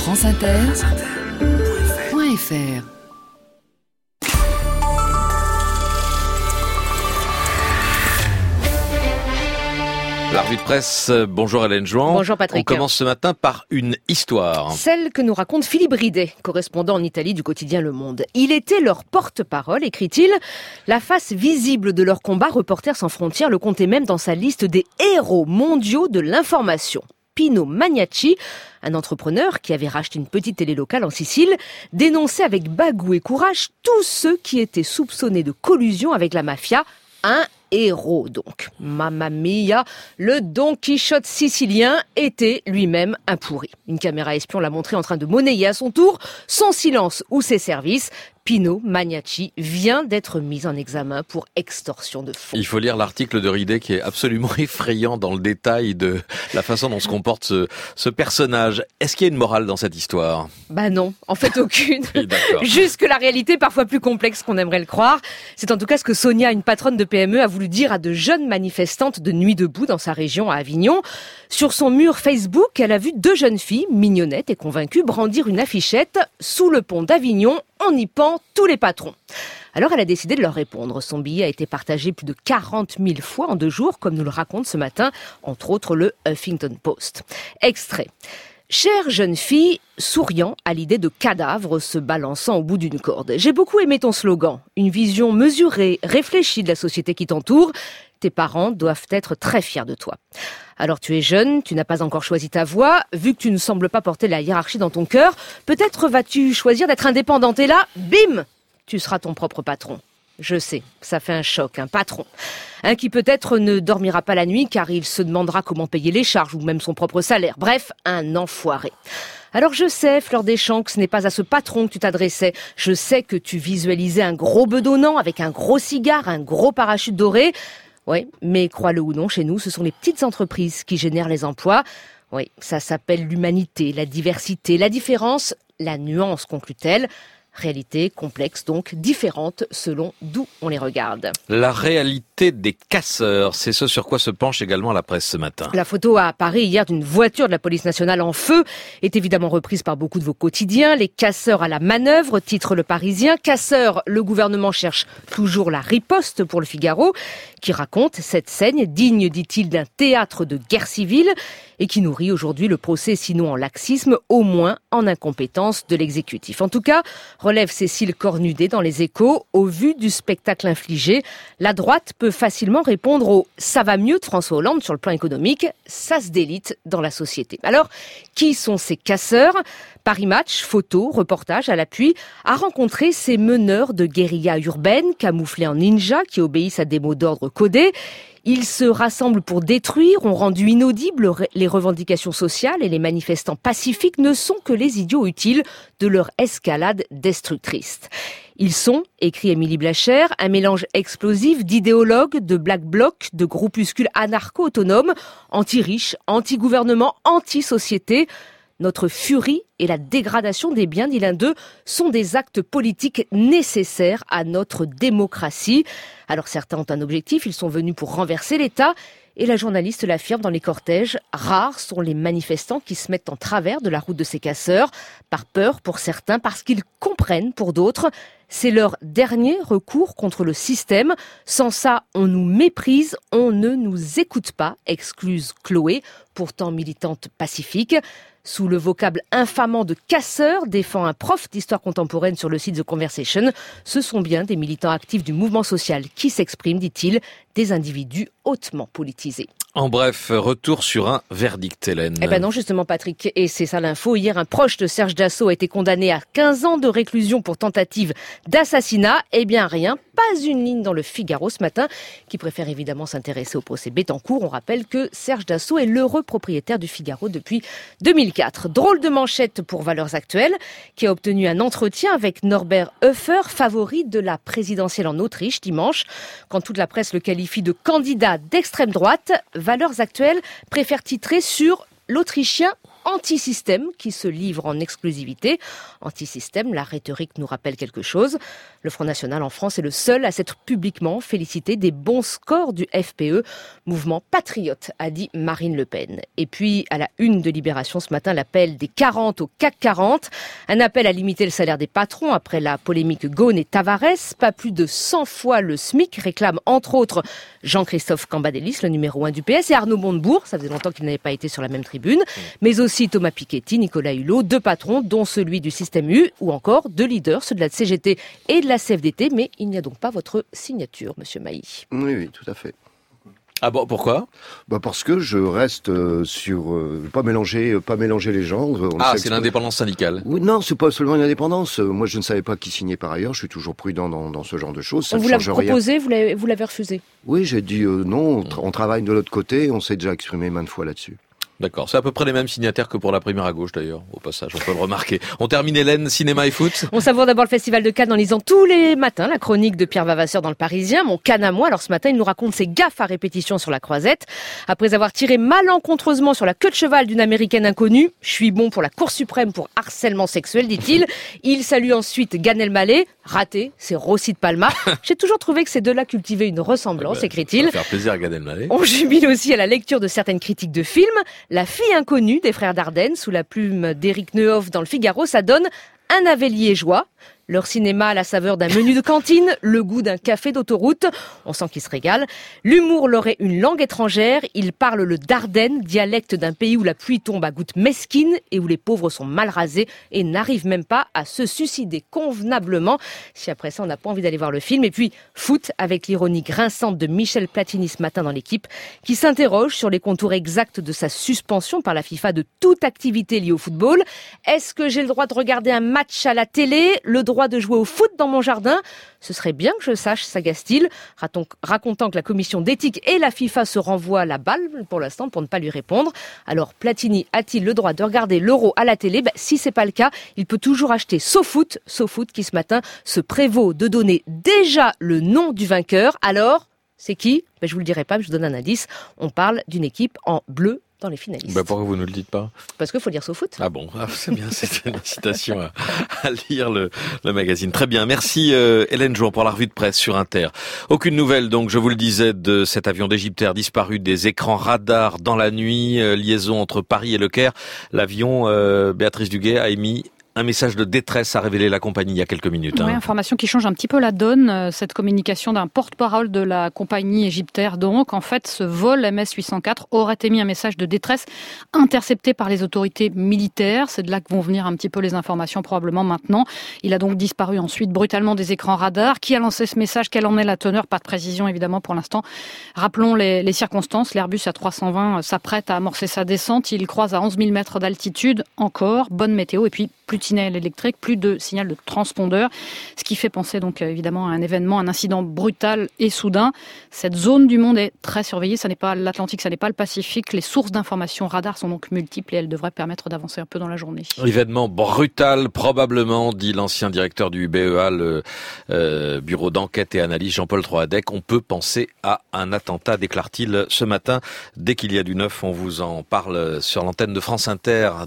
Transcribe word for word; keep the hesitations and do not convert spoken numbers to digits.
France Inter point F R. La revue de presse, bonjour Hélène Jouan. Bonjour Patrick. On commence ce matin par une histoire. Celle que nous raconte Philippe Ridet, correspondant en Italie du quotidien Le Monde. Il était leur porte-parole, écrit-il. La face visible de leur combat, Reporters sans frontières le comptait même dans sa liste des héros mondiaux de l'information. Pino Magnacci, un entrepreneur qui avait racheté une petite télé locale en Sicile, dénonçait avec bagout et courage tous ceux qui étaient soupçonnés de collusion avec la mafia. Un héros donc. Mamma mia, le Don Quichotte sicilien était lui-même un pourri. Une caméra espion l'a montré en train de monnayer à son tour son silence ou ses services. Pino Magnacci vient d'être mis en examen pour extorsion de fonds. Il faut lire l'article de Ridet qui est absolument effrayant dans le détail de la façon dont se comporte ce, ce personnage. Est-ce qu'il y a une morale dans cette histoire ? Bah non, en fait aucune. Oui, d'accord. Jusque la réalité parfois plus complexe qu'on aimerait le croire. C'est en tout cas ce que Sonia, une patronne de P M E, a voulu dire à de jeunes manifestantes de Nuit debout dans sa région à Avignon. Sur son mur Facebook, elle a vu deux jeunes filles, mignonnettes et convaincues, brandir une affichette « Sous le pont d'Avignon, on y pend tous les patrons ». Alors elle a décidé de leur répondre. Son billet a été partagé plus de quarante mille fois en deux jours, comme nous le raconte ce matin, entre autres le Huffington Post. Extrait. Chère jeune fille, souriant à l'idée de cadavres se balançant au bout d'une corde. J'ai beaucoup aimé ton slogan. Une vision mesurée, réfléchie de la société qui t'entoure. Tes parents doivent être très fiers de toi. Alors tu es jeune, tu n'as pas encore choisi ta voie. Vu que tu ne sembles pas porter la hiérarchie dans ton cœur, peut-être vas-tu choisir d'être indépendante. Et là, bim, tu seras ton propre patron. Je sais, ça fait un choc, un patron. Un qui peut-être ne dormira pas la nuit car il se demandera comment payer les charges ou même son propre salaire. Bref, un enfoiré. Alors je sais, Fleur Deschamps, que ce n'est pas à ce patron que tu t'adressais. Je sais que tu visualisais un gros bedonnant avec un gros cigare, un gros parachute doré. Oui, mais crois-le ou non, chez nous, ce sont les petites entreprises qui génèrent les emplois. Oui, ça s'appelle l'humanité, la diversité, la différence, la nuance, conclut-elle. Réalité complexe, donc différente selon d'où on les regarde. La réalité des casseurs, c'est ce sur quoi se penche également la presse ce matin. La photo à Paris hier d'une voiture de la police nationale en feu est évidemment reprise par beaucoup de vos quotidiens. Les casseurs à la manœuvre, titre Le Parisien. Casseurs, le gouvernement cherche toujours la riposte pour Le Figaro, qui raconte cette scène digne, dit-il, d'un théâtre de guerre civile et qui nourrit aujourd'hui le procès, sinon en laxisme, au moins en incompétence de l'exécutif. En tout cas, relève Cécile Cornudet dans Les Échos, au vu du spectacle infligé, la droite peut facilement répondre au « ça va mieux » de François Hollande sur le plan économique, ça se délite dans la société. Alors, qui sont ces casseurs ? Paris Match, photo, reportage à l'appui, a rencontré ces meneurs de guérilla urbaine, camouflés en ninja, qui obéissent à des mots d'ordre codés. Ils se rassemblent pour détruire, ont rendu inaudibles les revendications sociales et les manifestants pacifiques ne sont que les idiots utiles de leur escalade destructrice. Ils sont, écrit Émilie Blacher, un mélange explosif d'idéologues, de black blocs, de groupuscules anarcho-autonomes, anti-riches, anti-gouvernement, anti-société. Notre furie et la dégradation des biens, dit l'un d'eux, sont des actes politiques nécessaires à notre démocratie. Alors certains ont un objectif, ils sont venus pour renverser l'État. Et la journaliste l'affirme dans les cortèges, rares sont les manifestants qui se mettent en travers de la route de ces casseurs, par peur pour certains, parce qu'ils comprennent pour d'autres. C'est leur dernier recours contre le système. Sans ça, on nous méprise, on ne nous écoute pas, excluse Chloé, pourtant militante pacifique. Sous le vocable infamant de casseur, défend un prof d'histoire contemporaine sur le site The Conversation. Ce sont bien des militants actifs du mouvement social qui s'expriment, dit-il, des individus hautement politisés. En bref, retour sur un verdict, Hélène. Eh ben non, justement, Patrick, et c'est ça l'info. Hier, un proche de Serge Dassault a été condamné à quinze ans de réclusion pour tentative d'assassinat. Eh bien, rien, pas une ligne dans le Figaro ce matin, qui préfère évidemment s'intéresser au procès Bettencourt. On rappelle que Serge Dassault est l'heureux propriétaire du Figaro depuis deux mille quatre. Drôle de manchette pour Valeurs Actuelles, qui a obtenu un entretien avec Norbert Hofer, favori de la présidentielle en Autriche dimanche. Quand toute la presse le qualifie de candidat d'extrême droite, Valeurs Actuelles préfère titrer sur l'Autrichien anti-système qui se livre en exclusivité. Anti-système, la rhétorique nous rappelle quelque chose. Le Front National en France est le seul à s'être publiquement félicité des bons scores du F P E, mouvement patriote, a dit Marine Le Pen. Et puis, à la une de Libération ce matin, l'appel des quarante au C A C quarante. Un appel à limiter le salaire des patrons après la polémique Ghosn et Tavares. Pas plus de cent fois le SMIC, réclame entre autres Jean-Christophe Cambadélis, le numéro un du P S, et Arnaud Montebourg, ça faisait longtemps qu'il n'avait pas été sur la même tribune, mais aussi Thomas Piketty, Nicolas Hulot, deux patrons, dont celui du système U, ou encore deux leaders, ceux de la C G T et de la C F D T, mais il n'y a donc pas votre signature, monsieur Mailly. Oui, oui, tout à fait. Ah bon, pourquoi ? Bah parce que je reste euh, sur euh, pas mélanger, pas mélanger les genres. On ah, c'est l'indépendance syndicale. Oui, non, c'est pas seulement une indépendance. Moi, je ne savais pas qui signait par ailleurs. Je suis toujours prudent dans, dans ce genre de choses. Ça on vous l'a proposé, vous l'avez, vous l'avez refusé ? Oui, j'ai dit euh, non. On, tra- on travaille de l'autre côté. On s'est déjà exprimé maintes fois là-dessus. D'accord, c'est à peu près les mêmes signataires que pour la primaire à gauche d'ailleurs, au passage, on peut le remarquer. On termine Hélène, cinéma et foot. On savoure d'abord le Festival de Cannes en lisant tous les matins la chronique de Pierre Vavasseur dans Le Parisien, mon Cannes à moi. Alors ce matin, il nous raconte ses gaffes à répétition sur la croisette. Après avoir tiré malencontreusement sur la queue de cheval d'une américaine inconnue, je suis bon pour la Cour suprême pour harcèlement sexuel, dit-il. Il salue ensuite Gad Elmaleh, raté, c'est Rossi de Palma. J'ai toujours trouvé que ces deux-là cultivaient une ressemblance, ah bah, écrit-il. Ça va faire plaisir à Gad Elmaleh. On jubile aussi à la lecture de certaines critiques de films. La fille inconnue des frères Dardenne, sous la plume d'Éric Neuhoff dans le Figaro, ça donne un navet liégeois. Leur cinéma a la saveur d'un menu de cantine, le goût d'un café d'autoroute. On sent qu'ils se régalent. L'humour leur est une langue étrangère. Ils parlent le Dardenne, dialecte d'un pays où la pluie tombe à gouttes mesquines et où les pauvres sont mal rasés et n'arrivent même pas à se suicider convenablement. Si après ça, on n'a pas envie d'aller voir le film. Et puis, foot, avec l'ironie grinçante de Michel Platini ce matin dans l'équipe, qui s'interroge sur les contours exacts de sa suspension par la FIFA de toute activité liée au football. Est-ce que j'ai le droit de regarder un match à la télé ? Le droit de jouer au foot dans mon jardin? Ce serait bien que je sache, s'agace-t-il, racontant que la commission d'éthique et la FIFA se renvoient la balle pour l'instant pour ne pas lui répondre. Alors Platini a-t-il le droit de regarder l'Euro à la télé? Ben, si c'est pas le cas, il peut toujours acheter SoFoot, SoFoot qui ce matin se prévaut de donner déjà le nom du vainqueur. Alors, c'est qui? Ben, je vous le dirai pas, mais je vous donne un indice. On parle d'une équipe en bleu dans les finalistes. Bah pourquoi vous ne le dites pas? Parce qu'il faut lire SoFoot. Ah bon, ah, c'est bien, c'est une incitation à, à lire le, le magazine. Très bien, merci euh, Hélène Jouan pour la revue de presse sur Inter. Aucune nouvelle donc, je vous le disais, de cet avion d'Égyptair disparu des écrans radars dans la nuit, euh, liaison entre Paris et Le Caire. L'avion, euh, Béatrice Duguay, a émis un message de détresse, a révélé la compagnie il y a quelques minutes. Oui, hein. Information qui change un petit peu la donne, cette communication d'un porte-parole de la compagnie égyptaire. Donc, en fait, ce vol M S huit cent quatre aurait émis un message de détresse intercepté par les autorités militaires. C'est de là que vont venir un petit peu les informations probablement maintenant. Il a donc disparu ensuite brutalement des écrans radars. Qui a lancé ce message? Quelle en est la teneur? Pas de précision évidemment pour l'instant. Rappelons les, les circonstances. L'Airbus A trois cent vingt s'apprête à amorcer sa descente. Il croise à onze mille mètres d'altitude. Encore, bonne météo et puis plus de signal électrique, plus de signal de transpondeur, ce qui fait penser donc évidemment à un événement, un incident brutal et soudain. Cette zone du monde est très surveillée, ça n'est pas l'Atlantique, ça n'est pas le Pacifique. Les sources d'informations radar sont donc multiples et elles devraient permettre d'avancer un peu dans la journée. Événement brutal, probablement, dit l'ancien directeur du B E A, le euh, bureau d'enquête et analyse Jean-Paul Troadec. On peut penser à un attentat, déclare-t-il ce matin. Dès qu'il y a du neuf, on vous en parle sur l'antenne de France Inter.